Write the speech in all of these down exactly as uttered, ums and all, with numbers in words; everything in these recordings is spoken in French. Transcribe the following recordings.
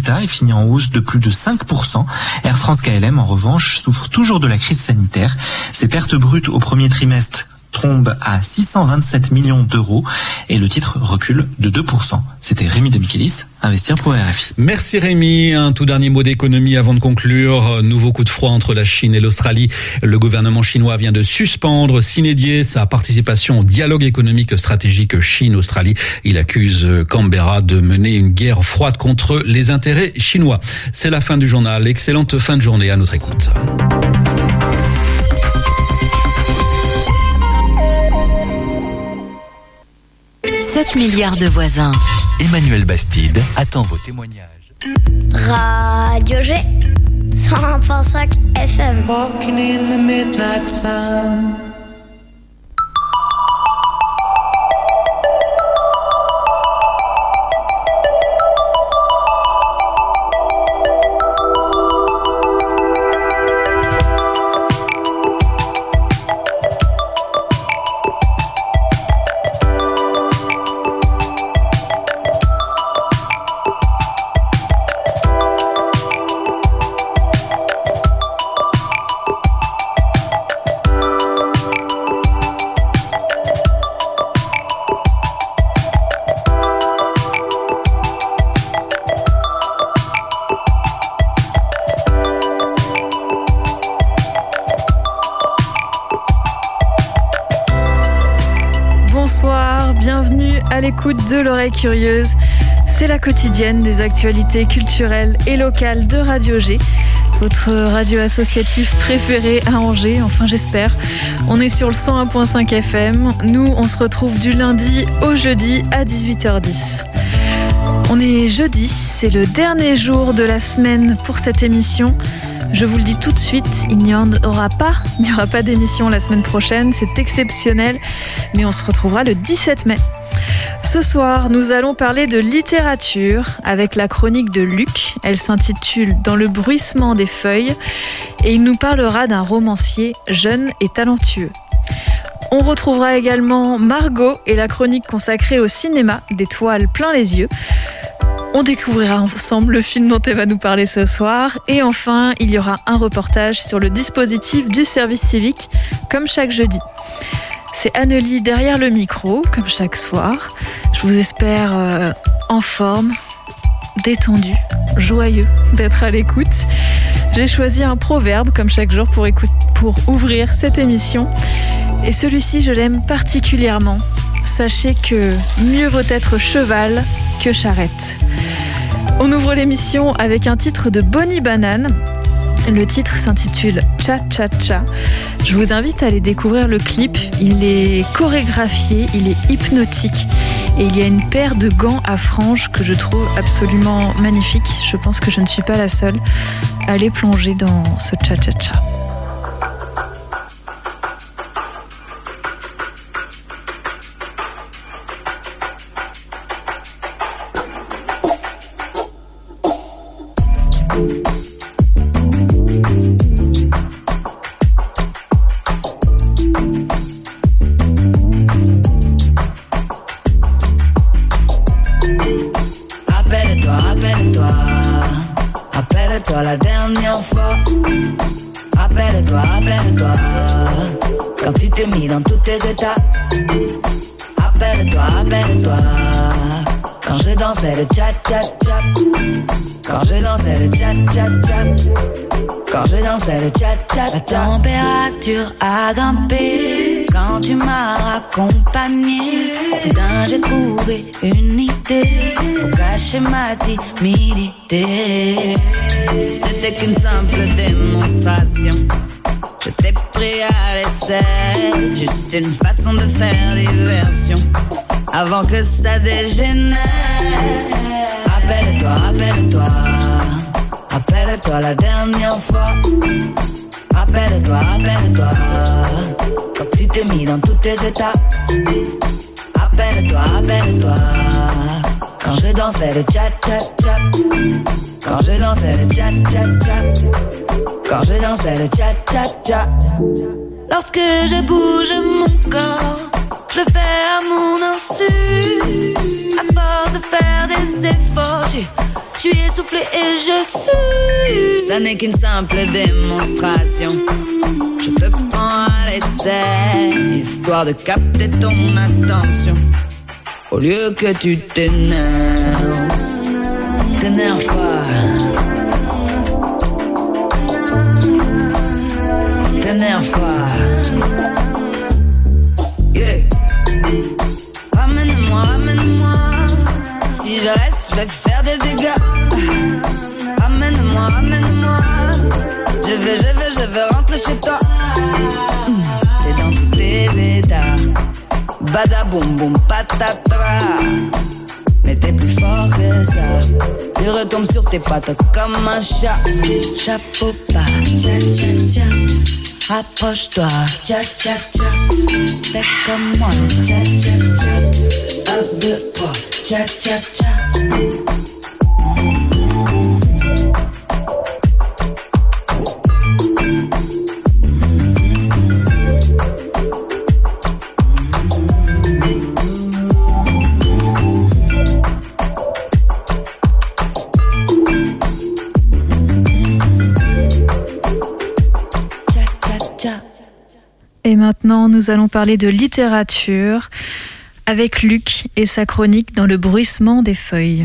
résultat est fini en hausse de plus de cinq pour cent. Air France K L M, en revanche, souffre toujours de la crise sanitaire. Ses pertes brutes au premier trimestre tombe à six cent vingt-sept millions d'euros et le titre recule de deux pour cent. C'était Rémi de Michelis, Investir pour R F I. Merci Rémi. Un tout dernier mot d'économie avant de conclure. Nouveau coup de froid entre la Chine et l'Australie. Le gouvernement chinois vient de suspendre sine die sa participation au dialogue économique stratégique Chine-Australie. Il accuse Canberra de mener une guerre froide contre les intérêts chinois. C'est la fin du journal. Excellente fin de journée à notre écoute. sept milliards de voisins. Emmanuel Bastide attend vos témoignages. Radio G, cent un virgule cinq F M. Walking in the midnight sun. L'écoute de l'oreille curieuse, c'est la quotidienne des actualités culturelles et locales de Radio G, votre radio associative préférée à Angers, enfin j'espère. On est sur le cent un virgule cinq F M, nous on se retrouve du lundi au jeudi à dix-huit heures dix. On est jeudi, c'est le dernier jour de la semaine pour cette émission. Je vous le dis tout de suite, il n'y en aura pas, il n'y aura pas d'émission la semaine prochaine, c'est exceptionnel, mais on se retrouvera le dix-sept mai. Ce soir, nous allons parler de littérature avec la chronique de Luc. Elle s'intitule « Dans le bruissement des feuilles » et il nous parlera d'un romancier jeune et talentueux. On retrouvera également Margot et la chronique consacrée au cinéma, d'étoiles plein les yeux. On découvrira ensemble le film dont elle va nous parler ce soir. Et enfin, il y aura un reportage sur le dispositif du service civique, comme chaque jeudi. C'est Annelie derrière le micro, comme chaque soir. Je vous espère euh, en forme, détendu, joyeux d'être à l'écoute. J'ai choisi un proverbe, comme chaque jour, pour, écoute, pour ouvrir cette émission. Et celui-ci, je l'aime particulièrement. Sachez que mieux vaut être cheval que charrette. On ouvre l'émission avec un titre de Bonnie Banane. Le titre s'intitule Cha Cha Cha. Je vous invite à aller découvrir le clip. Il est chorégraphié, il est hypnotique et il y a une paire de gants à franges que je trouve absolument magnifique. Je pense que je ne suis pas la seule à aller plonger dans ce Cha Cha Cha. La dernière fois, rappelle-toi, rappelle-toi, quand tu t'es mis dans tous tes états. Rappelle-toi, rappelle-toi, quand je dansais le cha-cha-cha, quand je dansais le cha-cha-cha, quand je dansais le cha-cha-cha. La température a grimpé quand tu m'as accompagné. Soudain j'ai trouvé une idée pour cacher ma timidité. C'était qu'une simple démonstration, je t'ai pris à l'essai. Juste une façon de faire diversion avant que ça dégénère. Rappelle-toi, rappelle-toi, rappelle-toi la dernière fois. Rappelle-toi, rappelle-toi, quand tu t'es mis dans tous tes états. Rappelle-toi, rappelle-toi, quand je dansais le cha-cha-cha, quand je dansais le cha-cha-cha, quand je dansais le cha-cha-cha. Lorsque je bouge mon corps, je le fais à mon insu. À force de faire des efforts, j'ai, tu es essoufflé et je suis. Ça n'est qu'une simple démonstration. Je te prends à l'essai, histoire de capter ton attention. Au lieu que tu t'énerves, t'énerve pas. T'énerve pas. Yeah. Ramène-moi, ramène-moi. Si je reste, je vais faire des dégâts. Ramène-moi, ramène-moi. Je vais, je vais, je vais rentrer chez toi. T'es dans tous tes états. Badaboum boum patatra. Mais t'es plus fort que ça. Tu retombes sur tes pattes comme un chat. Chapeau pas, tcha tcha tcha. Rapproche-toi, tcha tcha tcha. Fais comme moi, tcha tcha tcha. Un, deux, trois, tcha tcha tcha. Et maintenant, nous allons parler de littérature avec Luc et sa chronique dans le bruissement des feuilles.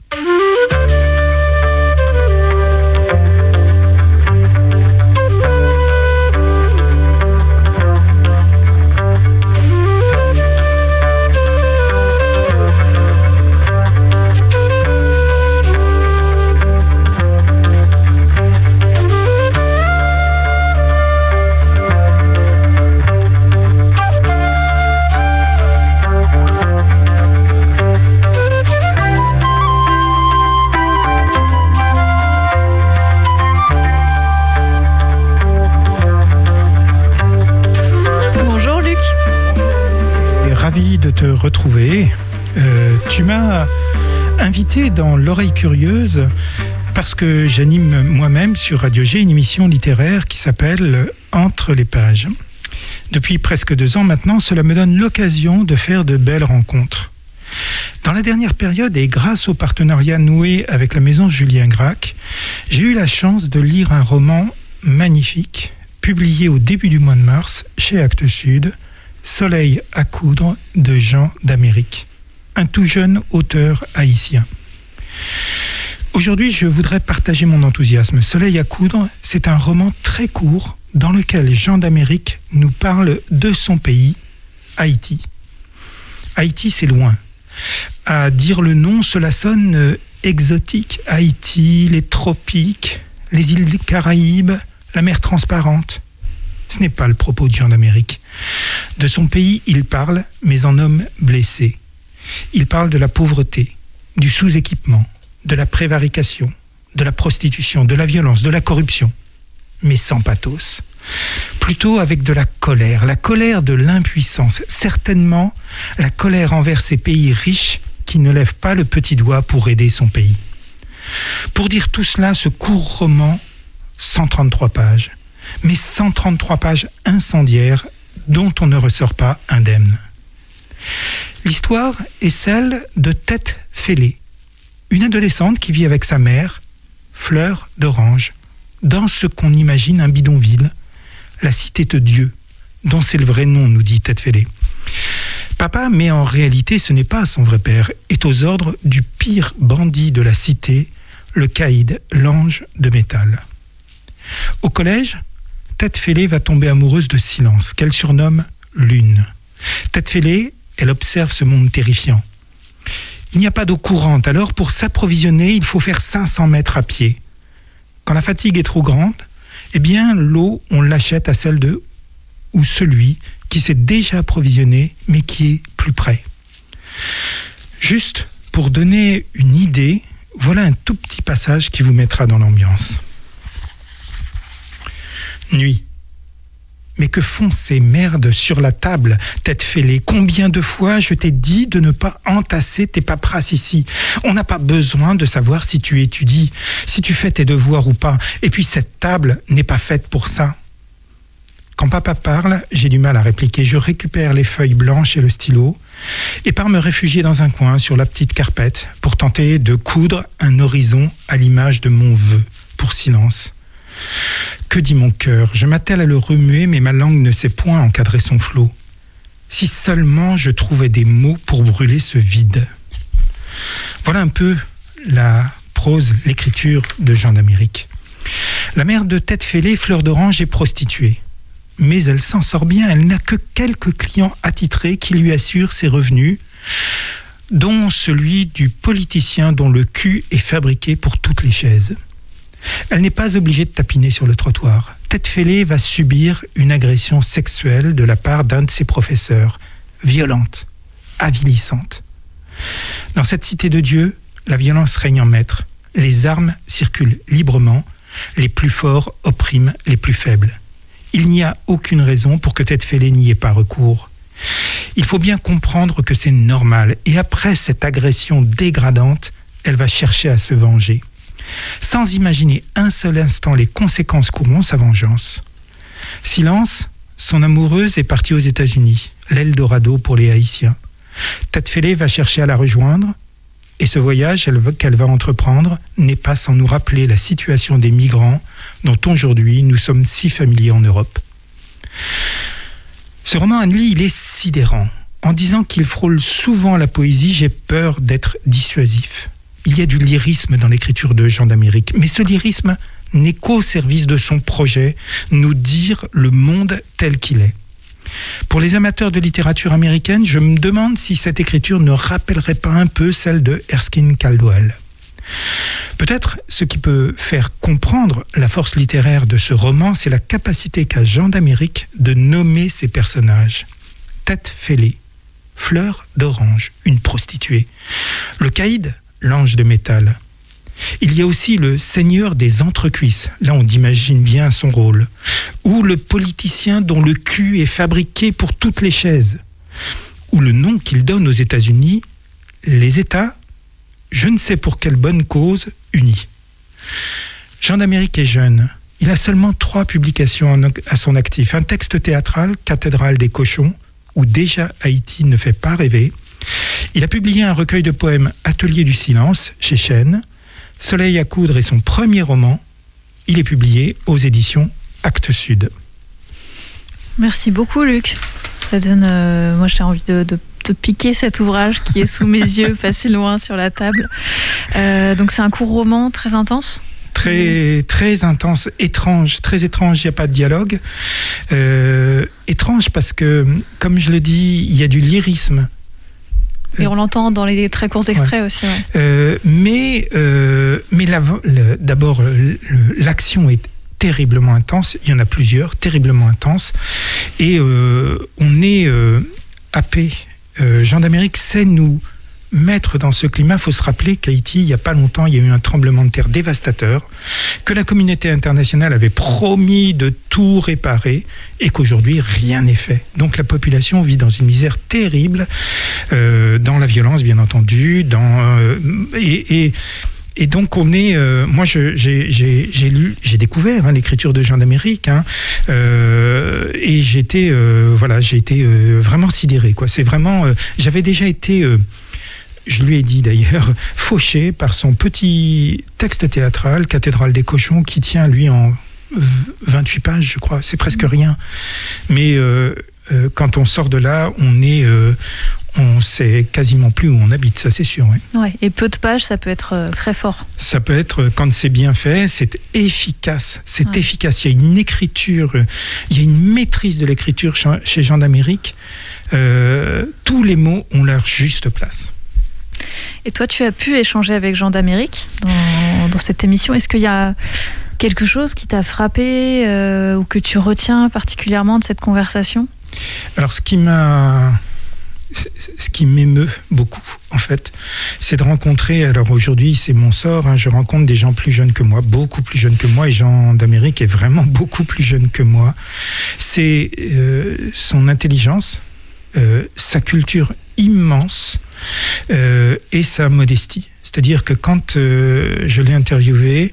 De te retrouver. Euh, tu m'as invité dans l'oreille curieuse parce que j'anime moi-même sur Radio G une émission littéraire qui s'appelle Entre les pages. Depuis presque deux ans maintenant, cela me donne l'occasion de faire de belles rencontres. Dans la dernière période et grâce au partenariat noué avec la maison Julien Gracq, j'ai eu la chance de lire un roman magnifique publié au début du mois de mars chez Actes Sud, Soleil à coudre de Jean d'Amérique, un tout jeune auteur haïtien. Aujourd'hui, je voudrais partager mon enthousiasme. Soleil à coudre, c'est un roman très court dans lequel Jean d'Amérique nous parle de son pays, Haïti. Haïti, c'est loin. À dire le nom, cela sonne exotique. Haïti, les tropiques, les îles des Caraïbes, la mer transparente. Ce n'est pas le propos de Jean d'Amérique. De son pays, il parle, mais en homme blessé. Il parle de la pauvreté, du sous-équipement, de la prévarication, de la prostitution, de la violence, de la corruption, mais sans pathos. Plutôt avec de la colère, la colère de l'impuissance, certainement la colère envers ces pays riches qui ne lèvent pas le petit doigt pour aider son pays. Pour dire tout cela, ce court roman, cent trente-trois pages, mais cent trente-trois pages incendiaires dont on ne ressort pas indemne. L'histoire est celle de Tête Fêlée, une adolescente qui vit avec sa mère, Fleur d'Orange, dans ce qu'on imagine un bidonville, la cité de Dieu, dont c'est le vrai nom, nous dit Tête Fêlée. Papa, mais en réalité ce n'est pas son vrai père, est aux ordres du pire bandit de la cité, le caïd, l'ange de métal. Au collège, Tête Fêlée va tomber amoureuse de Silence, qu'elle surnomme Lune. Tête Fêlée, elle observe ce monde terrifiant. Il n'y a pas d'eau courante, alors pour s'approvisionner, il faut faire cinq cents mètres à pied. Quand la fatigue est trop grande, eh bien l'eau, on l'achète à celle de ou celui qui s'est déjà approvisionné, mais qui est plus près. Juste pour donner une idée, voilà un tout petit passage qui vous mettra dans l'ambiance. Nuit. Mais que font ces merdes sur la table, Tête Fêlée? Combien de fois je t'ai dit de ne pas entasser tes paperasses ici? On n'a pas besoin de savoir si tu étudies, si tu fais tes devoirs ou pas. Et puis cette table n'est pas faite pour ça. Quand papa parle, j'ai du mal à répliquer. Je récupère les feuilles blanches et le stylo et par me réfugier dans un coin sur la petite carpette pour tenter de coudre un horizon à l'image de mon vœu pour silence. Que dit mon cœur ? Je m'attelle à le remuer, mais ma langue ne sait point encadrer son flot. Si seulement je trouvais des mots pour brûler ce vide. Voilà un peu la prose, l'écriture de Jean d'Amérique. La mère de Tête Fêlée, Fleur d'Orange, est prostituée. Mais elle s'en sort bien, elle n'a que quelques clients attitrés qui lui assurent ses revenus, dont celui du politicien dont le cul est fabriqué pour toutes les chaises. Elle n'est pas obligée de tapiner sur le trottoir. Tête Fêlée va subir une agression sexuelle de la part d'un de ses professeurs, violente, avilissante. Dans cette cité de Dieu, la violence règne en maître. Les armes circulent librement, les plus forts oppriment les plus faibles. Il n'y a aucune raison pour que Tête Fêlée n'y ait pas recours. Il faut bien comprendre que c'est normal, et après cette agression dégradante, elle va chercher à se venger, sans imaginer un seul instant les conséquences qu'auront sa vengeance. Silence, son amoureuse est partie aux États-Unis, l'Eldorado pour les Haïtiens. Tête Fêlée va chercher à la rejoindre, et ce voyage qu'elle va entreprendre n'est pas sans nous rappeler la situation des migrants dont aujourd'hui nous sommes si familiers en Europe. Ce roman, Anne-Lie, il est sidérant. En disant qu'il frôle souvent la poésie, j'ai peur d'être dissuasif. Il y a du lyrisme dans l'écriture de Jean d'Amérique, mais ce lyrisme n'est qu'au service de son projet, nous dire le monde tel qu'il est. Pour les amateurs de littérature américaine, je me demande si cette écriture ne rappellerait pas un peu celle de Erskine Caldwell. Peut-être ce qui peut faire comprendre la force littéraire de ce roman, c'est la capacité qu'a Jean d'Amérique de nommer ses personnages. Tête Fêlée, Fleur d'Orange, une prostituée. Le caïd, l'ange de métal. Il y a aussi le seigneur des entrecuisses, là on imagine bien son rôle, ou le politicien dont le cul est fabriqué pour toutes les chaises, ou le nom qu'il donne aux États-Unis, les États, je ne sais pour quelle bonne cause, unis. Jean d'Amérique est jeune, il a seulement trois publications à son actif, un texte théâtral, Cathédrale des cochons, où déjà Haïti ne fait pas rêver. Il a publié un recueil de poèmes, Atelier du silence, chez Chênes. Soleil à coudre est son premier roman. Il est publié aux éditions Actes Sud. Merci beaucoup, Luc. Ça donne, euh, moi j'ai envie de, de, de piquer cet ouvrage qui est sous mes yeux, pas si loin sur la table. Euh, donc c'est un court roman très intense. Très, très intense, étrange, très étrange, il n'y a pas de dialogue. Euh, étrange parce que, comme je le dis, il y a du lyrisme. Et on l'entend dans les très courts extraits ouais. aussi. Ouais. Euh, mais euh, mais la, le, d'abord, le, l'action est terriblement intense. Il y en a plusieurs, terriblement intense. Et euh, on est euh, happé. Euh, Jean d'Amérique sait nous mettre dans ce climat. Il faut se rappeler qu'Haïti, il n'y a pas longtemps, il y a eu un tremblement de terre dévastateur, que la communauté internationale avait promis de tout réparer et qu'aujourd'hui, rien n'est fait. Donc la population vit dans une misère terrible, euh, dans la violence, bien entendu, dans, euh, et, et, et donc on est... Euh, moi, je, j'ai, j'ai, j'ai, lu, j'ai découvert hein, l'écriture de Jean d'Amérique, hein, euh, et j'étais, euh, voilà, j'ai été euh, vraiment sidéré, quoi. C'est vraiment... Euh, j'avais déjà été... Euh, Je lui ai dit d'ailleurs, fauché par son petit texte théâtral, Cathédrale des cochons, qui tient lui en vingt-huit pages, je crois. C'est presque rien. Mais euh, euh, quand on sort de là, on est, euh, on sait quasiment plus où on habite, ça c'est sûr. Ouais. Ouais, et peu de pages, ça peut être euh, très fort. Ça peut être, quand c'est bien fait, c'est efficace. C'est ouais. efficace. Il y a une écriture, il y a une maîtrise de l'écriture chez Jean d'Amérique. Euh, tous les mots ont leur juste place. Et toi, tu as pu échanger avec Jean d'Amérique dans, dans cette émission. Est-ce qu'il y a quelque chose qui t'a frappé euh, ou que tu retiens particulièrement de cette conversation ? Alors, ce qui m'a... Ce qui m'émeut beaucoup, en fait, c'est de rencontrer, alors aujourd'hui c'est mon sort, hein, je rencontre des gens plus jeunes que moi, beaucoup plus jeunes que moi, et Jean d'Amérique est vraiment beaucoup plus jeune que moi. C'est euh, son intelligence, euh, sa culture immense euh, et sa modestie. C'est-à-dire que quand euh, je l'ai interviewé,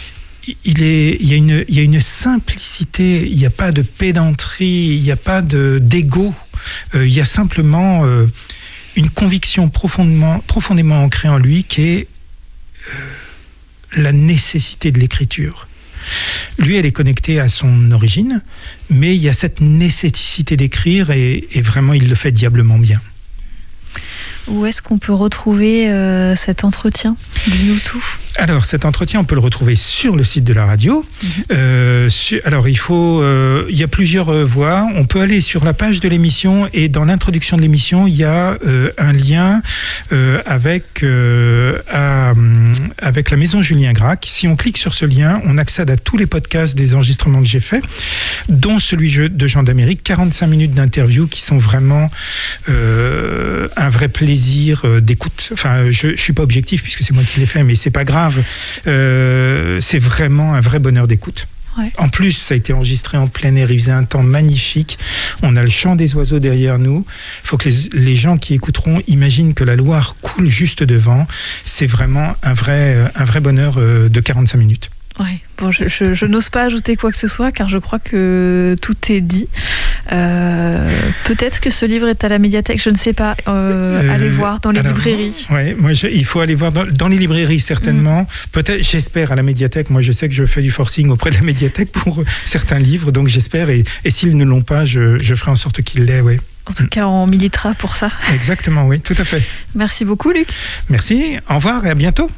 il, est, il, y a une, il y a une simplicité, il n'y a pas de pédanterie, il n'y a pas de, d'ego. Euh, il y a simplement euh, une conviction profondément, profondément ancrée en lui qui est euh, la nécessité de l'écriture. Lui, elle est connectée à son origine, mais il y a cette nécessité d'écrire et, et vraiment, il le fait diablement bien. Où est-ce qu'on peut retrouver euh, cet entretien ? Dis-nous tout. Alors, cet entretien, on peut le retrouver sur le site de la radio. Mmh. Euh, sur, alors, il faut, euh, il y a plusieurs euh, voies. On peut aller sur la page de l'émission et dans l'introduction de l'émission, il y a euh, un lien euh, avec euh, à, avec la maison Julien Gracq. Si on clique sur ce lien, on accède à tous les podcasts des enregistrements que j'ai faits, dont celui de Jean d'Amérique, quarante-cinq minutes d'interview qui sont vraiment euh, un vrai plaisir d'écoute. Enfin, je, je suis pas objectif puisque c'est moi qui l'ai fait, mais c'est pas grave. Euh, c'est vraiment un vrai bonheur d'écoute. Ouais. En plus, ça a été enregistré en plein air, il faisait un temps magnifique. On a le chant des oiseaux derrière nous. Il faut que les, les gens qui écouteront imaginent que la Loire coule juste devant. C'est vraiment un vrai, un vrai bonheur de quarante-cinq minutes. Ouais. Bon, je, je, je n'ose pas ajouter quoi que ce soit car je crois que tout est dit. Euh, peut-être que ce livre est à la médiathèque, je ne sais pas. Euh, euh, allez voir dans les alors, librairies. Ouais, moi je, il faut aller voir dans, dans les librairies certainement. Mmh. Peut-être, j'espère à la médiathèque. Moi, je sais que je fais du forcing auprès de la médiathèque pour certains livres, donc j'espère. Et, et s'ils ne l'ont pas, je, je ferai en sorte qu'ils l'aient. Ouais. En tout cas, on militera pour ça. Exactement, oui, tout à fait. Merci beaucoup, Luc. Merci. Au revoir et à bientôt.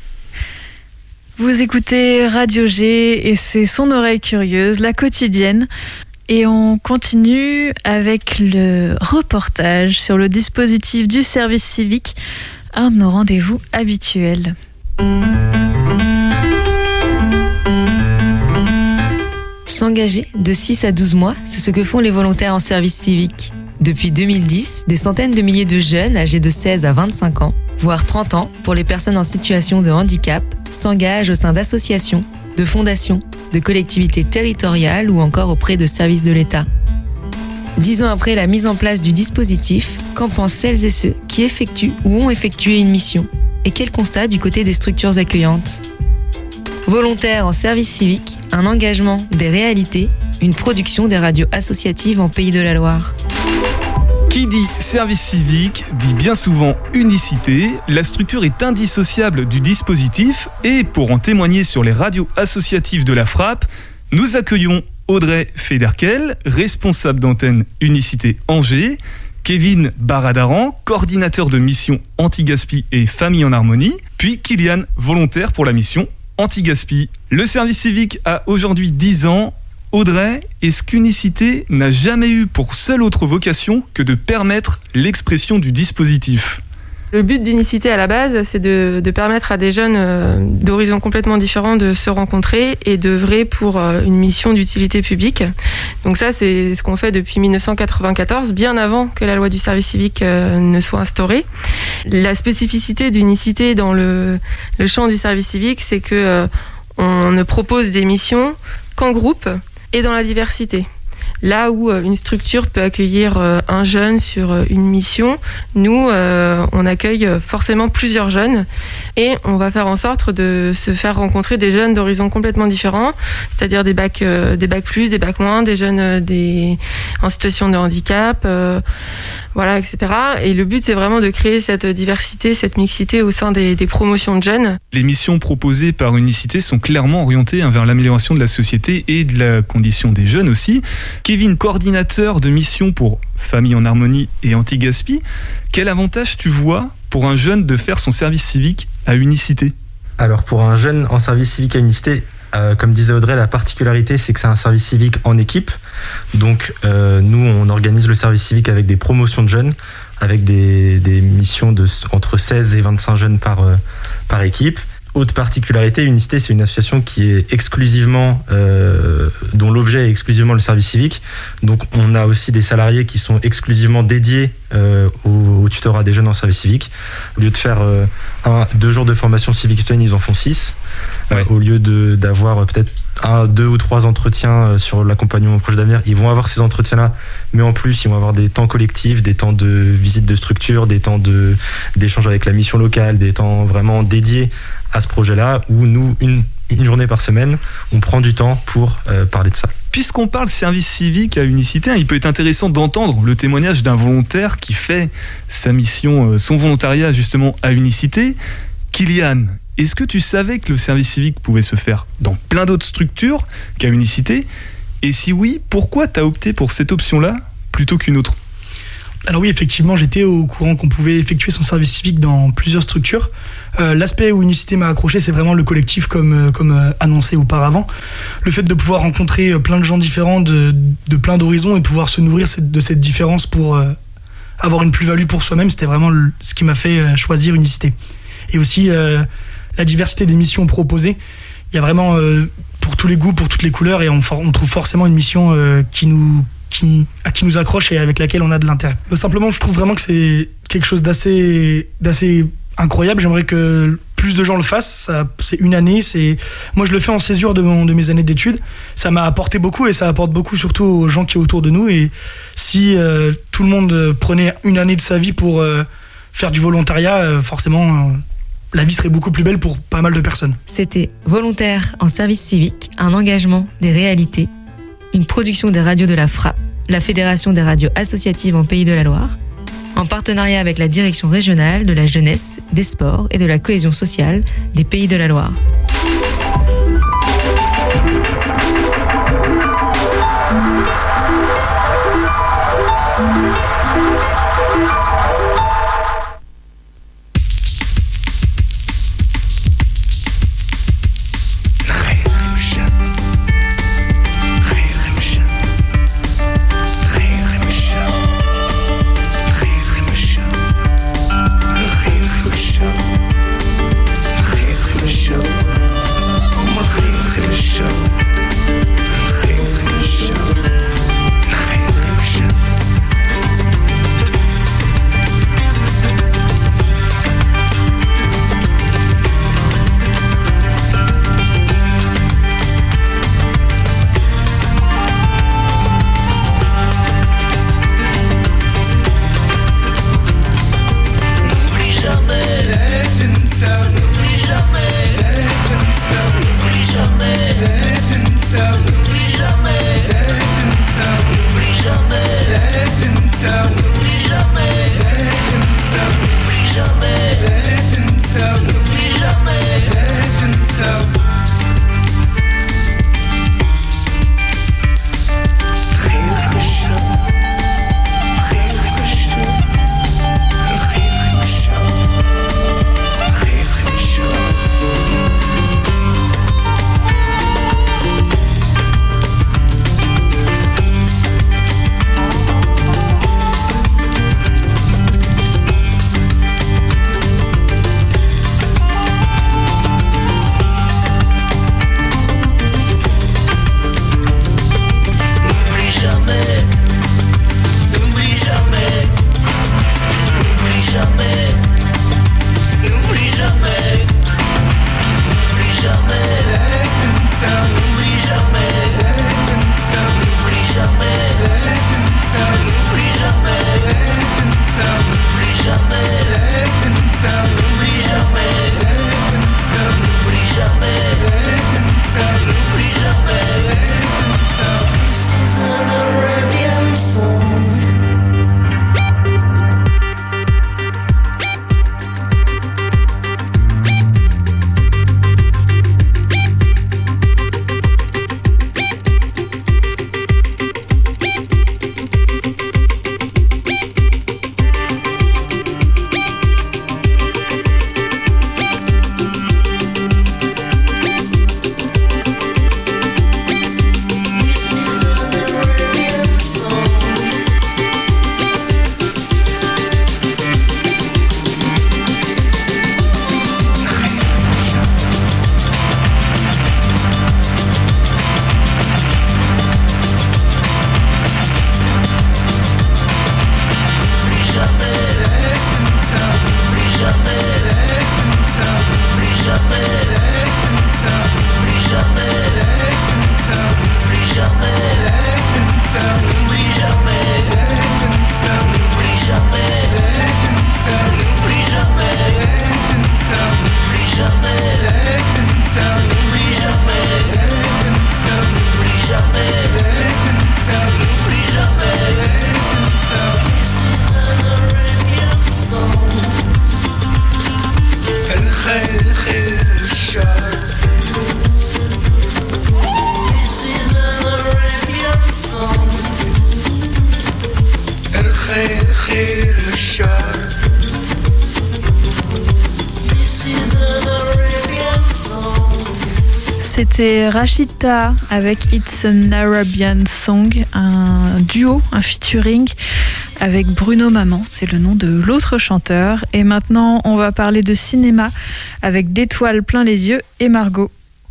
Vous écoutez Radio G et c'est Son oreille curieuse, la quotidienne. Et on continue avec le reportage sur le dispositif du service civique, un de nos rendez-vous habituels. S'engager de six à douze mois, c'est ce que font les volontaires en service civique. Depuis deux mille dix, des centaines de milliers de jeunes âgés de seize à vingt-cinq ans, voire trente ans pour les personnes en situation de handicap, s'engagent au sein d'associations, de fondations, de collectivités territoriales ou encore auprès de services de l'État. Dix ans après la mise en place du dispositif, qu'en pensent celles et ceux qui effectuent ou ont effectué une mission ? Et quel constat du côté des structures accueillantes ? Volontaires en service civique, un engagement, des réalités, une production des radios associatives en Pays de la Loire. Qui dit service civique dit bien souvent unicité. La structure est indissociable du dispositif et pour en témoigner sur les radios associatives de la Frappe, nous accueillons Audrey Federkel, responsable d'antenne Unicité Angers, Kevin Baradaran, coordinateur de mission Anti-Gaspi et Famille en Harmonie, puis Kylian, volontaire pour la mission Anti-Gaspi. Le service civique a aujourd'hui dix ans. Audrey, est-ce qu'Unicité n'a jamais eu pour seule autre vocation que de permettre l'expression du dispositif ? Le but d'Unicité à la base, c'est de, de permettre à des jeunes euh, d'horizons complètement différents de se rencontrer et d'œuvrer pour euh, une mission d'utilité publique. Donc ça, c'est ce qu'on fait depuis dix-neuf cent quatre-vingt-quatorze, bien avant que la loi du service civique euh, ne soit instaurée. La spécificité d'Unicité dans le, le champ du service civique, c'est que euh, on ne propose des missions qu'en groupe et dans la diversité. Là où une structure peut accueillir un jeune sur une mission, nous, euh, on accueille forcément plusieurs jeunes et on va faire en sorte de se faire rencontrer des jeunes d'horizons complètement différents, c'est-à-dire des bacs, euh, des bacs plus, des bacs moins, des jeunes euh, des, en situation de handicap, euh, voilà, et cetera. Et le but, c'est vraiment de créer cette diversité, cette mixité au sein des, des promotions de jeunes. Les missions proposées par Unicité sont clairement orientées hein, vers l'amélioration de la société et de la condition des jeunes aussi. Kevin, coordinateur de mission pour Famille en Harmonie et Anti-Gaspi, quel avantage tu vois pour un jeune de faire son service civique à Unicité ? Alors pour un jeune en service civique à Unicité, euh, comme disait Audrey, la particularité c'est que c'est un service civique en équipe. Donc euh, nous on organise le service civique avec des promotions de jeunes, avec des, des missions de entre seize et vingt-cinq jeunes par, euh, par équipe. Autre particularité, Unicité, c'est une association qui est exclusivement, euh, dont l'objet est exclusivement le service civique. Donc, on a aussi des salariés qui sont exclusivement dédiés euh, au, au tutorat des jeunes en service civique. Au lieu de faire euh, un, deux jours de formation civique citoyenne, ils en font six. Ouais. Euh, au lieu de, d'avoir peut-être un, deux ou trois entretiens sur l'accompagnement au projet d'avenir, ils vont avoir ces entretiens-là, mais en plus, ils vont avoir des temps collectifs, des temps de visite de structure, des temps de, d'échange avec la mission locale, des temps vraiment dédiés à ce projet-là, où nous, une, une journée par semaine, on prend du temps pour euh, parler de ça. puisqu'on parle service civique à Unicité, il peut être intéressant d'entendre le témoignage d'un volontaire qui fait sa mission, son volontariat justement à Unicité. Kylian, est-ce que tu savais que le service civique pouvait se faire dans plein d'autres structures qu'à Unicité ? Et si oui, pourquoi tu as opté pour cette option-là plutôt qu'une autre ? Alors oui, effectivement, j'étais au courant qu'on pouvait effectuer son service civique dans plusieurs structures. Euh, l'aspect où Unicité m'a accroché, c'est vraiment le collectif comme, comme euh, annoncé auparavant. Le fait de pouvoir rencontrer plein de gens différents, de, de plein d'horizons et pouvoir se nourrir de cette différence pour euh, avoir une plus-value pour soi-même, c'était vraiment le, ce qui m'a fait euh, choisir Unicité. Et aussi euh, la diversité des missions proposées. Il y a vraiment euh, pour tous les goûts, pour toutes les couleurs, et on, on trouve forcément une mission euh, qui nous... Qui, qui nous accroche et avec laquelle on a de l'intérêt. Simplement, je trouve vraiment que c'est quelque chose d'assez, d'assez incroyable. J'aimerais que plus de gens le fassent. Ça, c'est une année. C'est... Moi, je le fais en césure de, mon, de mes années d'études. Ça m'a apporté beaucoup et ça apporte beaucoup surtout aux gens qui sont autour de nous. Et si euh, tout le monde prenait une année de sa vie pour euh, faire du volontariat, euh, forcément... Euh, la vie serait beaucoup plus belle pour pas mal de personnes. C'était Volontaire en service civique, un engagement des réalités, une production des radios de la Frappe, la Fédération des radios associatives en Pays de la Loire, en partenariat avec la Direction régionale de la jeunesse, des sports et de la cohésion sociale des Pays de la Loire. Show. C'était Rachita avec It's an Arabian Song, un duo, un featuring avec Bruno Maman, c'est le nom de l'autre chanteur. Et maintenant, on va parler de cinéma avec d'étoiles plein les yeux et Margot.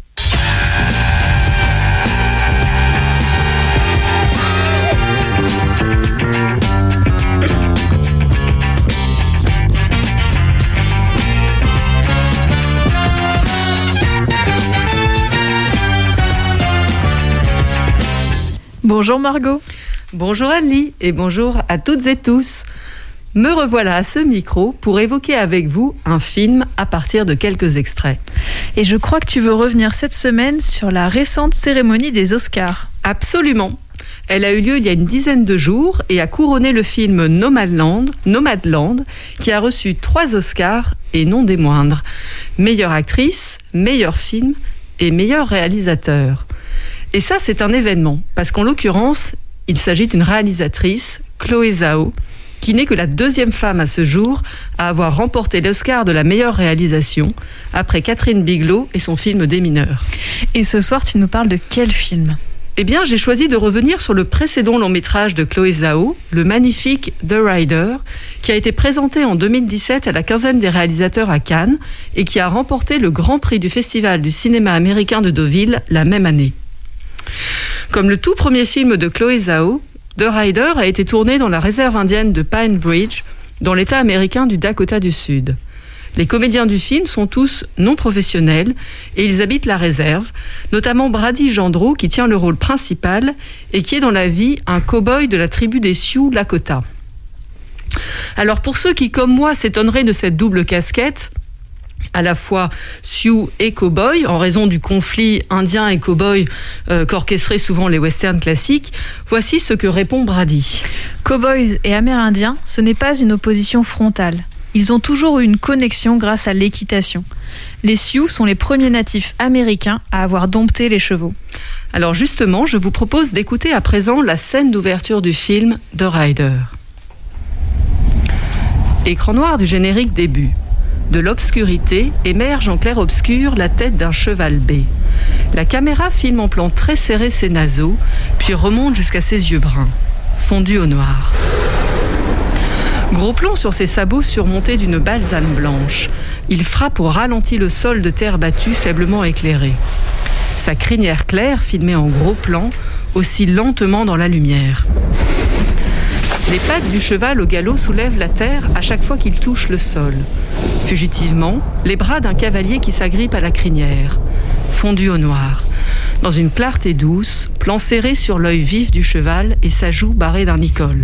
Bonjour Margot. Bonjour Anne-Lie et bonjour à toutes et tous. Me revoilà à ce micro pour évoquer avec vous un film à partir de quelques extraits. Et je crois que tu veux revenir cette semaine sur la récente cérémonie des Oscars. Absolument. Elle a eu lieu il y a une dizaine de jours et a couronné le film Nomadland, Nomadland qui a reçu trois Oscars et non des moindres. Meilleure actrice, meilleur film et meilleur réalisateur. Et ça, c'est un événement, parce qu'en l'occurrence, il s'agit d'une réalisatrice, Chloé Zhao, qui n'est que la deuxième femme à ce jour à avoir remporté l'Oscar de la meilleure réalisation, après Catherine Bigelow et son film Des mineurs. Et ce soir, tu nous parles de quel film ? Eh bien, j'ai choisi de revenir sur le précédent long métrage de Chloé Zhao, le magnifique The Rider, qui a été présenté en deux mille dix-sept à la quinzaine des réalisateurs à Cannes et qui a remporté le Grand Prix du Festival du cinéma américain de Deauville la même année. Comme le tout premier film de Chloé Zhao, The Rider a été tourné dans la réserve indienne de Pine Bridge, dans l'État américain du Dakota du Sud. Les comédiens du film sont tous non professionnels et ils habitent la réserve, notamment Brady Gendreau qui tient le rôle principal et qui est dans la vie un cow-boy de la tribu des Sioux Lakota. Alors pour ceux qui, comme moi, s'étonneraient de cette double casquette, à la fois Sioux et cow-boy, en raison du conflit indien et cow-boy euh, qu'orchestraient souvent les westerns classiques, voici ce que répond Brady. Cowboys et Amérindiens, ce n'est pas une opposition frontale. Ils ont toujours eu une connexion grâce à l'équitation. Les Sioux sont les premiers natifs américains à avoir dompté les chevaux. Alors justement, je vous propose d'écouter à présent la scène d'ouverture du film The Rider. Écran noir du générique début. De l'obscurité émerge en clair-obscur la tête d'un cheval bai. La caméra filme en plan très serré ses naseaux, puis remonte jusqu'à ses yeux bruns, fondus au noir. Gros plan sur ses sabots surmontés d'une balsane blanche. Il frappe au ralenti le sol de terre battue faiblement éclairé. Sa crinière claire, filmée en gros plan, oscille lentement dans la lumière. Les pattes du cheval au galop soulèvent la terre à chaque fois qu'il touche le sol. Fugitivement, les bras d'un cavalier qui s'agrippe à la crinière, fondu au noir. Dans une clarté douce, plan serré sur l'œil vif du cheval et sa joue barrée d'un nicole.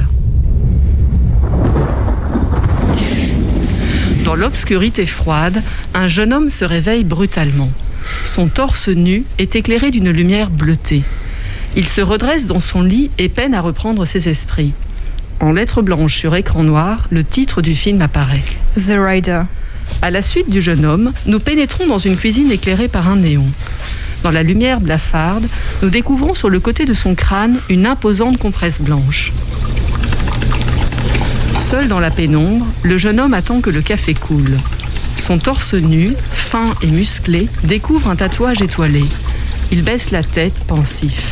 Dans l'obscurité froide, un jeune homme se réveille brutalement. Son torse nu est éclairé d'une lumière bleutée. Il se redresse dans son lit et peine à reprendre ses esprits. En lettres blanches sur écran noir, le titre du film apparaît. The Rider. À la suite du jeune homme, nous pénétrons dans une cuisine éclairée par un néon. Dans la lumière blafarde, nous découvrons sur le côté de son crâne une imposante compresse blanche. Seul dans la pénombre, le jeune homme attend que le café coule. Son torse nu, fin et musclé, découvre un tatouage étoilé. Il baisse la tête, pensif.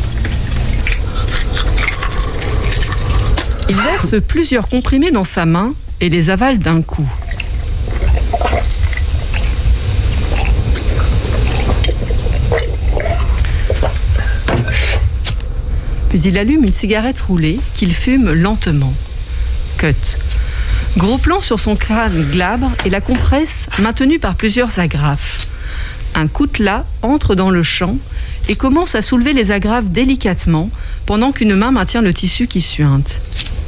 Il verse plusieurs comprimés dans sa main et les avale d'un coup. Puis il allume une cigarette roulée qu'il fume lentement. Cut. Gros plan sur son crâne glabre et la compresse maintenue par plusieurs agrafes. Un coutelas entre dans le champ et commence à soulever les agrafes délicatement pendant qu'une main maintient le tissu qui suinte.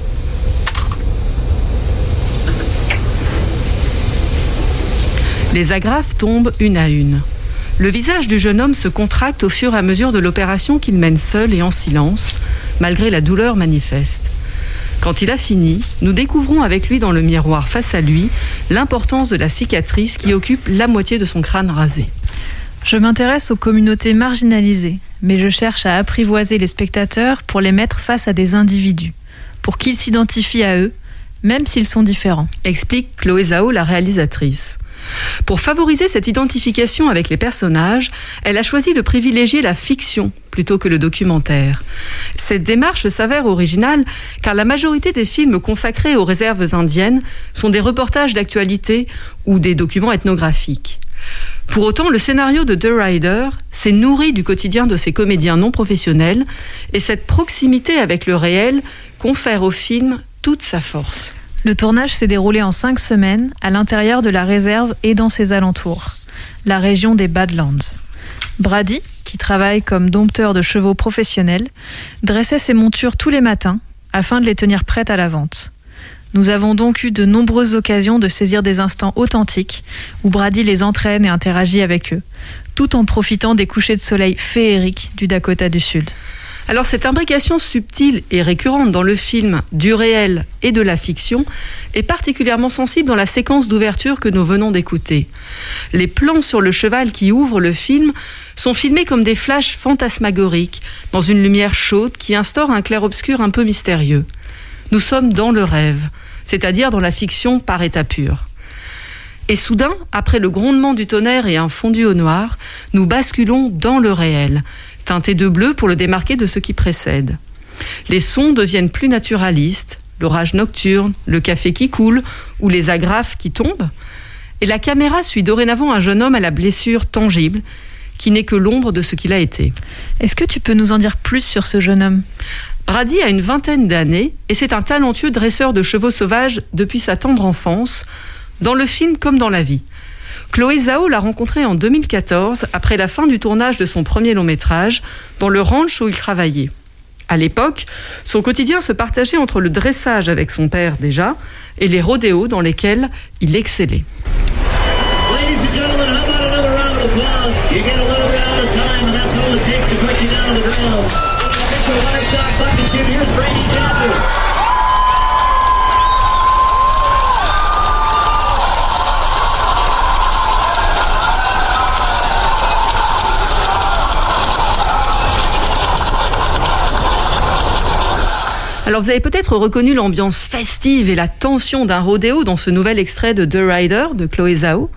Les agrafes tombent une à une. Le visage du jeune homme se contracte au fur et à mesure de l'opération qu'il mène seul et en silence, malgré la douleur manifeste. Quand il a fini, nous découvrons avec lui dans le miroir face à lui l'importance de la cicatrice qui occupe la moitié de son crâne rasé. Je m'intéresse aux communautés marginalisées, mais je cherche à apprivoiser les spectateurs pour les mettre face à des individus, pour qu'ils s'identifient à eux, même s'ils sont différents. Explique Chloé Zhao, la réalisatrice. Pour favoriser cette identification avec les personnages, elle a choisi de privilégier la fiction plutôt que le documentaire. Cette démarche s'avère originale car la majorité des films consacrés aux réserves indiennes sont des reportages d'actualité ou des documents ethnographiques. Pour autant, le scénario de The Rider s'est nourri du quotidien de ces comédiens non professionnels et cette proximité avec le réel confère au film toute sa force. Le tournage s'est déroulé en cinq semaines à l'intérieur de la réserve et dans ses alentours, la région des Badlands. Brady, qui travaille comme dompteur de chevaux professionnel, dressait ses montures tous les matins afin de les tenir prêtes à la vente. Nous avons donc eu de nombreuses occasions de saisir des instants authentiques où Brady les entraîne et interagit avec eux, tout en profitant des couchers de soleil féeriques du Dakota du Sud. Alors cette imbrication subtile et récurrente dans le film du réel et de la fiction est particulièrement sensible dans la séquence d'ouverture que nous venons d'écouter. Les plans sur le cheval qui ouvre le film sont filmés comme des flashs fantasmagoriques dans une lumière chaude qui instaure un clair-obscur un peu mystérieux. Nous sommes dans le rêve, c'est-à-dire dans la fiction par état pur. Et soudain, après le grondement du tonnerre et un fondu au noir, nous basculons dans le réel, teinté de bleu pour le démarquer de ce qui précède. Les sons deviennent plus naturalistes, l'orage nocturne, le café qui coule ou les agrafes qui tombent. Et la caméra suit dorénavant un jeune homme à la blessure tangible, qui n'est que l'ombre de ce qu'il a été. Est-ce que tu peux nous en dire plus sur ce jeune homme ? Brady a une vingtaine d'années et c'est un talentueux dresseur de chevaux sauvages depuis sa tendre enfance, dans le film comme dans la vie. Chloé Zhao l'a rencontré en deux mille quatorze, après la fin du tournage de son premier long-métrage, dans le ranch où il travaillait. À l'époque, son quotidien se partageait entre le dressage avec son père déjà et les rodéos dans lesquels il excellait. Ladies and gentlemen, how about another round of applause? You get a little bit out of time, and that's all it takes to put you down to the ground. Get your livestock buckets in. Here's Brady Campbell. Alors vous avez peut-être reconnu l'ambiance festive et la tension d'un rodéo dans ce nouvel extrait de The Rider de Chloé Zhao.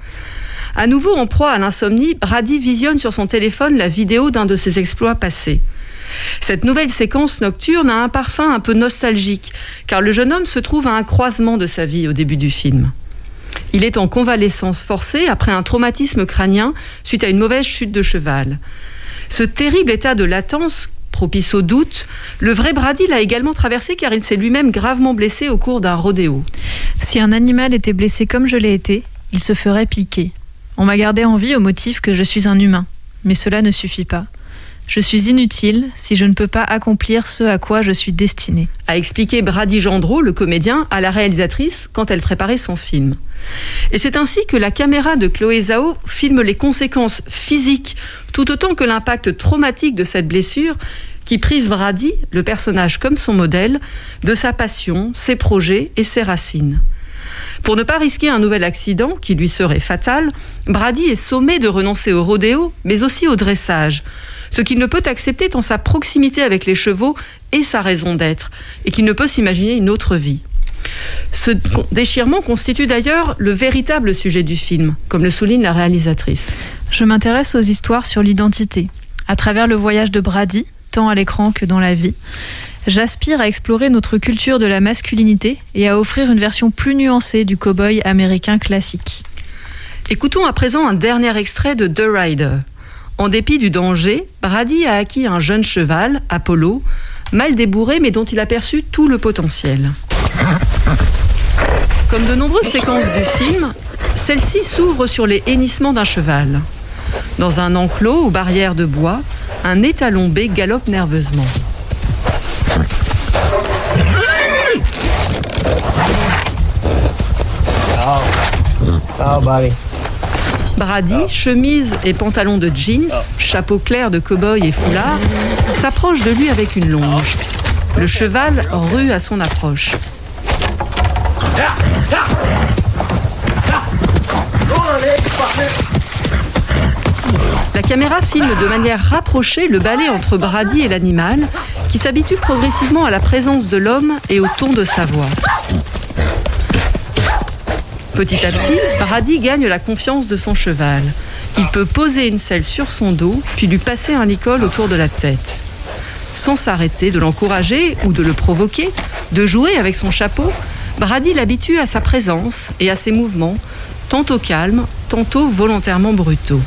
À nouveau en proie à l'insomnie, Brady visionne sur son téléphone la vidéo d'un de ses exploits passés. Cette nouvelle séquence nocturne a un parfum un peu nostalgique, car le jeune homme se trouve à un croisement de sa vie au début du film. Il est en convalescence forcée après un traumatisme crânien suite à une mauvaise chute de cheval. Ce terrible état de latence propice au doute, le vrai Brady l'a également traversé car il s'est lui-même gravement blessé au cours d'un rodéo. Si un animal était blessé comme je l'ai été, il se ferait piquer. On m'a gardé en vie au motif que je suis un humain, mais cela ne suffit pas. Je suis inutile si je ne peux pas accomplir ce à quoi je suis destiné. A expliqué Brady Gendreau, le comédien, à la réalisatrice quand elle préparait son film. Et c'est ainsi que la caméra de Chloé Zhao filme les conséquences physiques tout autant que l'impact traumatique de cette blessure qui prive Brady, le personnage comme son modèle, de sa passion, ses projets et ses racines. Pour ne pas risquer un nouvel accident qui lui serait fatal, Brady est sommé de renoncer au rodéo, mais aussi au dressage, ce qu'il ne peut accepter tant sa proximité avec les chevaux est sa raison d'être, et qu'il ne peut s'imaginer une autre vie. Ce déchirement constitue d'ailleurs le véritable sujet du film, comme le souligne la réalisatrice. Je m'intéresse aux histoires sur l'identité. À travers le voyage de Brady, tant à l'écran que dans la vie, j'aspire à explorer notre culture de la masculinité et à offrir une version plus nuancée du cow-boy américain classique. Écoutons à présent un dernier extrait de The Rider. En dépit du danger, Brady a acquis un jeune cheval, Apollo, mal débourré mais dont il a perçu tout le potentiel. Comme de nombreuses séquences du film, celle-ci s'ouvre sur les hennissements d'un cheval. Dans un enclos ou barrière de bois, un étalon B galope nerveusement. Oh, Bobby. Brady, chemise et pantalon de jeans, chapeau clair de cow-boy et foulard, s'approche de lui avec une longe. Le cheval rue à son approche. La caméra filme de manière rapprochée le balai entre Brady et l'animal, qui s'habitue progressivement à la présence de l'homme et au ton de sa voix. Petit à petit, Brady gagne la confiance de son cheval. Il peut poser une selle sur son dos, puis lui passer un licol autour de la tête. Sans s'arrêter de l'encourager ou de le provoquer, de jouer avec son chapeau, Brady l'habitue à sa présence et à ses mouvements, tantôt calmes, tantôt volontairement brutaux.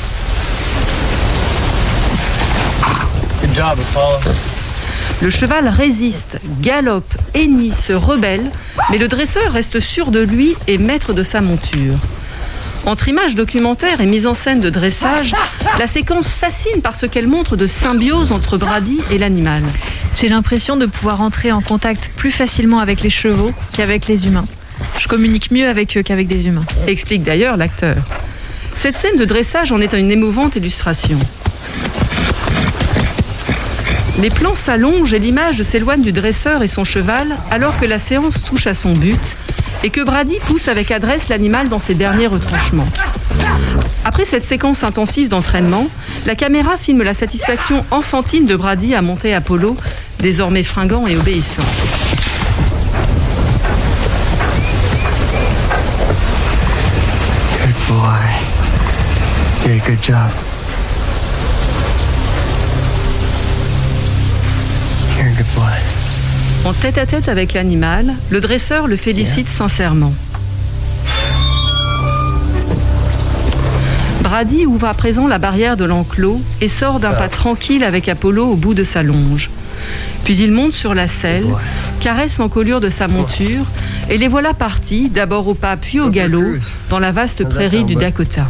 Good job, Apollo. Le cheval résiste, galope, hennit, se rebelle, mais le dresseur reste sûr de lui et maître de sa monture. Entre images documentaires et mise en scène de dressage, la séquence fascine par ce qu'elle montre de symbiose entre Brady et l'animal. J'ai l'impression de pouvoir entrer en contact plus facilement avec les chevaux qu'avec les humains. Je communique mieux avec eux qu'avec des humains. Explique d'ailleurs l'acteur. Cette scène de dressage en est une émouvante illustration. Les plans s'allongent et l'image s'éloigne du dresseur et son cheval alors que la séance touche à son but et que Brady pousse avec adresse l'animal dans ses derniers retranchements. Après cette séquence intensive d'entraînement, la caméra filme la satisfaction enfantine de Brady à monter Apollo, désormais fringant et obéissant. Good boy. Yeah, good job. You're a good boy. En tête-à-tête avec l'animal, le dresseur le félicite yeah. sincèrement. Brady ouvre à présent la barrière de l'enclos et sort d'un pas tranquille avec Apollo au bout de sa longe. Puis il monte sur la selle, caresse l'encolure de sa monture et les voilà partis, d'abord au pas puis au galop, dans la vaste prairie du Dakota.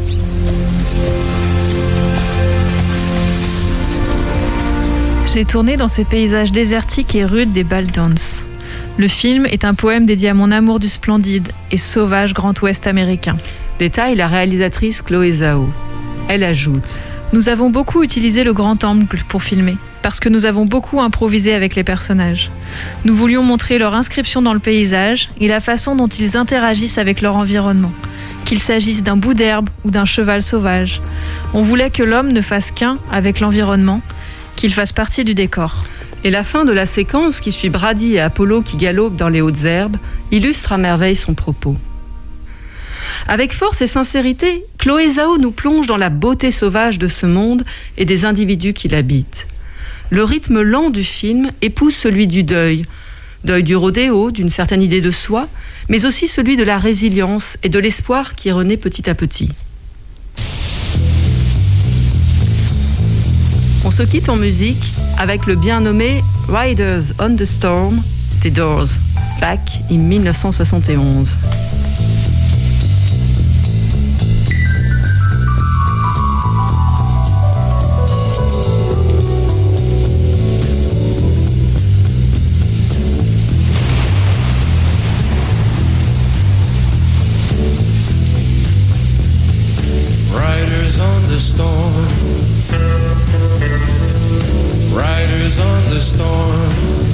J'ai tourné dans ces paysages désertiques et rudes des Baldwins. Le film est un poème dédié à mon amour du splendide et sauvage Grand Ouest américain. Détaille la réalisatrice Chloé Zhao. Elle ajoute: nous avons beaucoup utilisé le grand angle pour filmer, parce que nous avons beaucoup improvisé avec les personnages. Nous voulions montrer leur inscription dans le paysage et la façon dont ils interagissent avec leur environnement, qu'il s'agisse d'un bout d'herbe ou d'un cheval sauvage. On voulait que l'homme ne fasse qu'un avec l'environnement, qu'il fasse partie du décor. Et la fin de la séquence qui suit Brady et Apollo qui galopent dans les hautes herbes illustre à merveille son propos. Avec force et sincérité, Chloé Zhao nous plonge dans la beauté sauvage de ce monde et des individus qui l'habitent. Le rythme lent du film épouse celui du deuil, deuil du rodéo, d'une certaine idée de soi, mais aussi celui de la résilience et de l'espoir qui renaît petit à petit. On se quitte en musique avec le bien nommé Riders on the Storm des Doors, back in dix-neuf cent soixante et onze. Riders on the storm. Riders on the storm.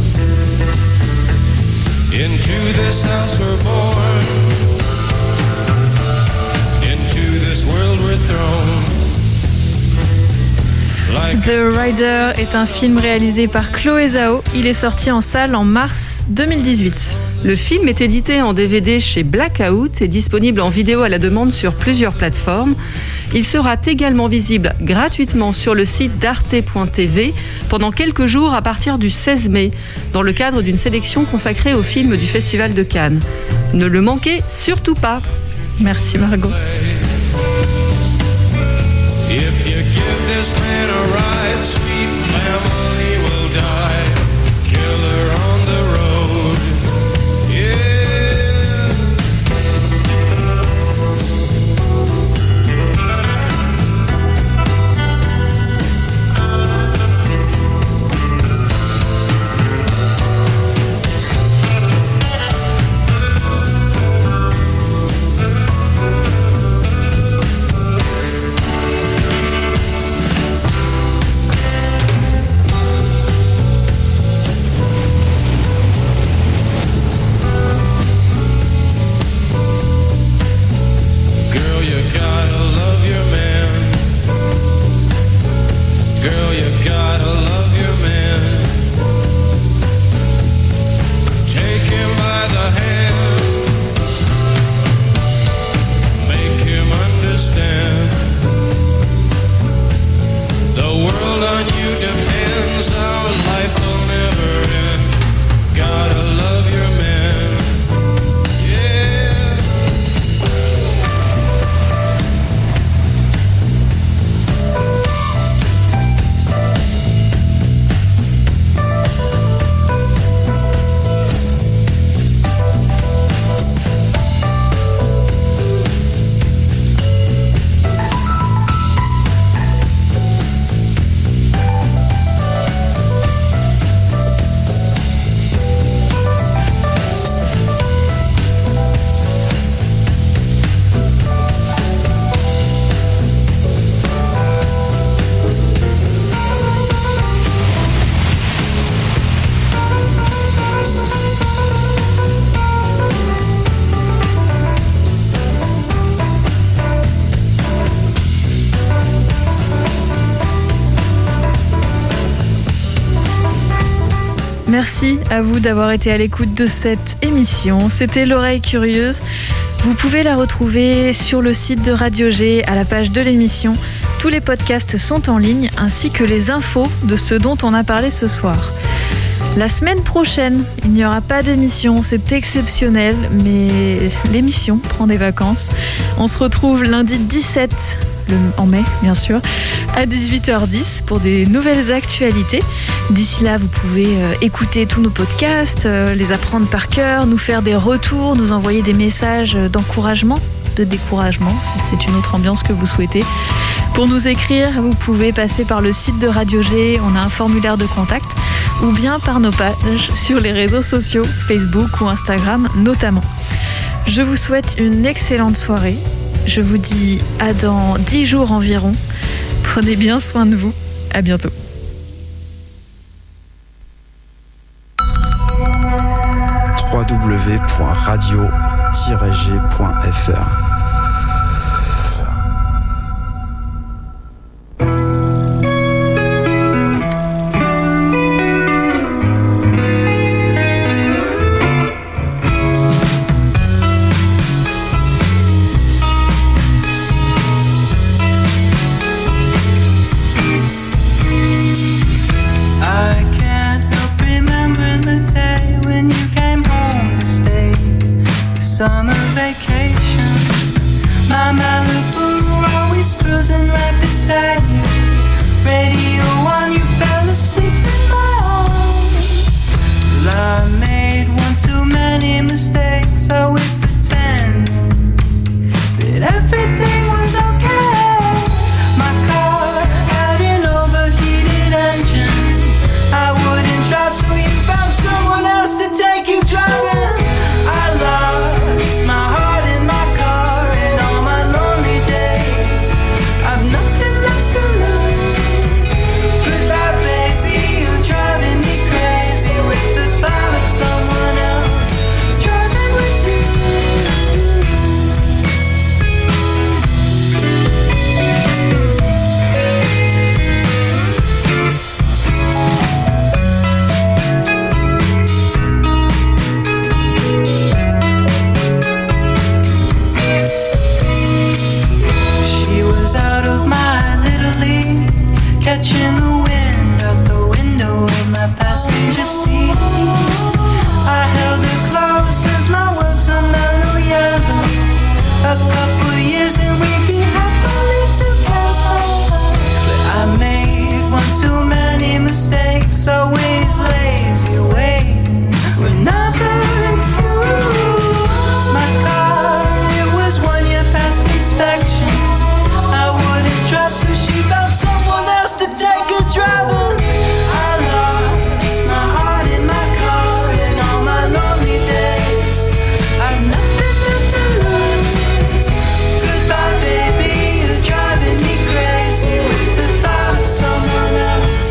Into this house we're born. Into this world we're thrown. Like The Rider est un film réalisé par Chloé Zhao. Il est sorti en salle en mars deux mille dix-huit. Le film est édité en D V D chez Blackout et disponible en vidéo à la demande sur plusieurs plateformes. Il sera également visible gratuitement sur le site d'arte point t v pendant quelques jours à partir du seize mai, dans le cadre d'une sélection consacrée aux films du Festival de Cannes. Ne le manquez surtout pas. Merci Margot. if you give this man a ride, sweet family will die. Killer on the road, yeah. world on you depends, our life will never end. Gotta love your man. Yeah. Merci à vous d'avoir été à l'écoute de cette émission. C'était l'oreille curieuse. Vous pouvez la retrouver sur le site de Radio G à la page de l'émission. Tous les podcasts sont en ligne ainsi que les infos de ce dont on a parlé ce soir. La semaine prochaine, il n'y aura pas d'émission, c'est exceptionnel, mais l'émission prend des vacances. On se retrouve lundi dix-sept, le, en mai bien sûr, à dix-huit heures dix pour des nouvelles actualités. D'ici là, vous pouvez euh, écouter tous nos podcasts, euh, les apprendre par cœur, nous faire des retours, nous envoyer des messages d'encouragement, de découragement, si c'est une autre ambiance que vous souhaitez. Pour nous écrire, vous pouvez passer par le site de Radio G, on a un formulaire de contact, ou bien par nos pages sur les réseaux sociaux, Facebook ou Instagram notamment. Je vous souhaite une excellente soirée. Je vous dis à dans dix jours environ. Prenez bien soin de vous. À bientôt. w w w point radio tiret g point f r Summer vacation, my Malibu always cruising right beside you. Radio on, you fell asleep in my arms. Love made one too many mistakes, always pretending that everything was okay. My car had an overheated engine. I wouldn't drive, so you found someone else to take you driving. I lost my heart in my car and all my lonely days. I've nothing left to lose. Goodbye, baby, you're driving me crazy with the thought of someone else driving with you. Out of my little league, catching the wind out the window of my passenger seat. I held her close as my world turned mellow yellow. A couple years and we'd be happily together. But I made one too many mistakes, always lazy waiting with another excuse. My car, it was one year past inspection. Drive, so she found someone else to take her driving. I lost my heart in my car and all my lonely days. I've nothing left to lose. Goodbye, baby, you're driving me crazy with the thought of someone else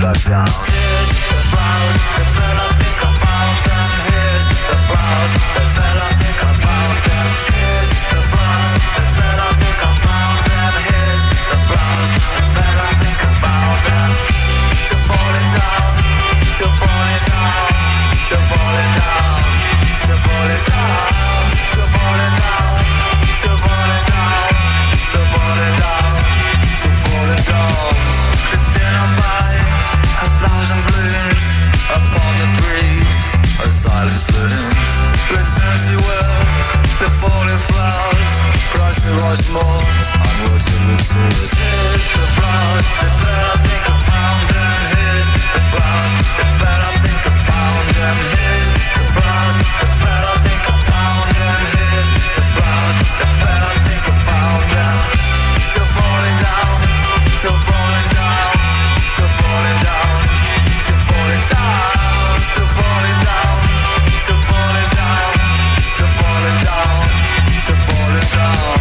fell down. Here's the flowers that fell, I think I found them. Here's the flowers that fell, I think I found them. Here's the flowers that fell, I think I found them. Here's the flowers that fell, I think I found them. Still falling down, still falling down, still falling down, still falling down, still falling down, still falling down, still falling down, still falling down. Drifting on by a thousand blooms upon the breeze, a silence looms. Eternity will be falling flowers, pricing once more, unwatered with tears. Here's the flowers that fell, I think I found them. Here's the flowers that fell, I think I found them. Here's the flowers that fell, I think I found them. Here's the flowers that fell, I think I found them. Still falling down, still falling down, still falling down, still falling down, still falling down, still falling down, still falling down, still falling down.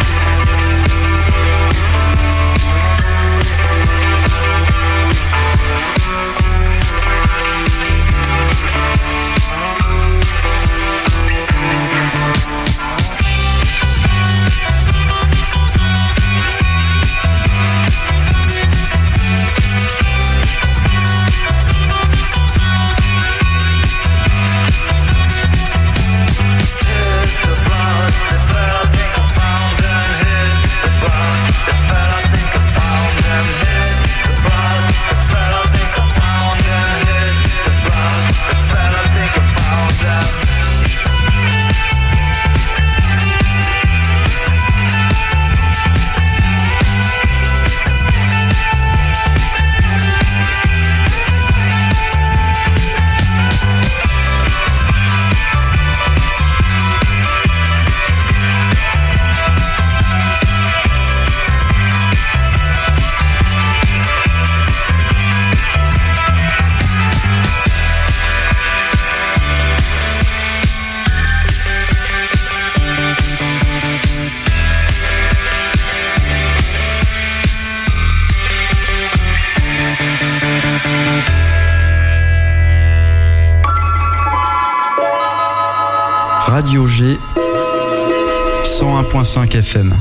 Radio G, cent un virgule cinq F M.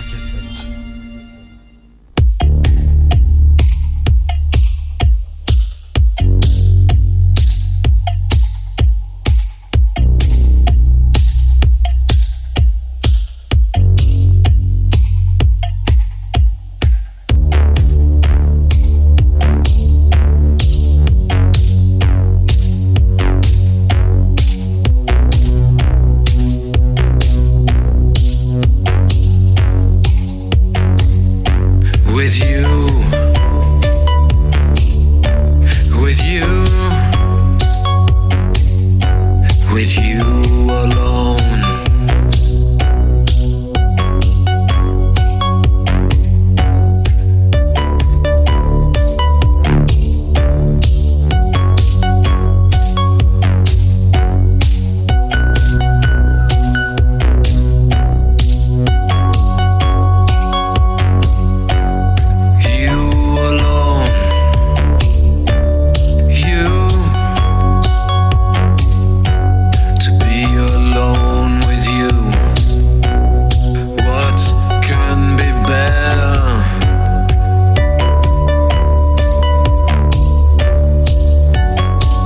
With you, with you, with you alone.